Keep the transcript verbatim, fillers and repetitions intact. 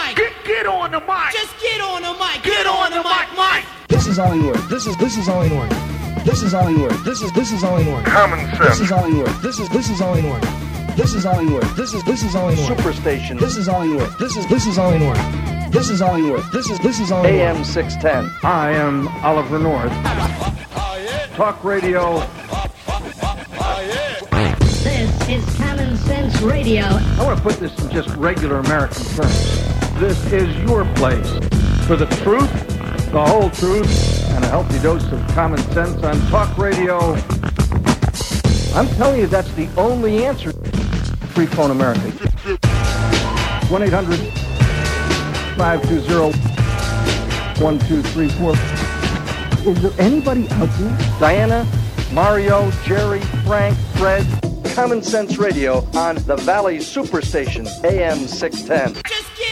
mic. Get, get on the mic. Just get on the mic. Get on the mic, mic. This is Hollywood. This is this is Hollywood. This is Hollywood. This is this is Hollywood. Common sense. This is Hollywood. This is this is Hollywood. This is Hollywood. This is this is Hollywood. Superstation. This is Hollywood. This is this is Hollywood. This is Hollywood. This is this is Hollywood. A M six ten. I am Oliver North. Talk radio. This is Common Sense Radio. I want to put this in just regular American terms. This is your place for the truth, the whole truth, and a healthy dose of common sense on talk radio. I'm telling you, that's the only answer. Free Phone America. one eight hundred five two zero one two three four. Is there anybody out there? Diana, Mario, Jerry, Frank, Fred. Common Sense Radio on the Valley Superstation, A M six ten. Just get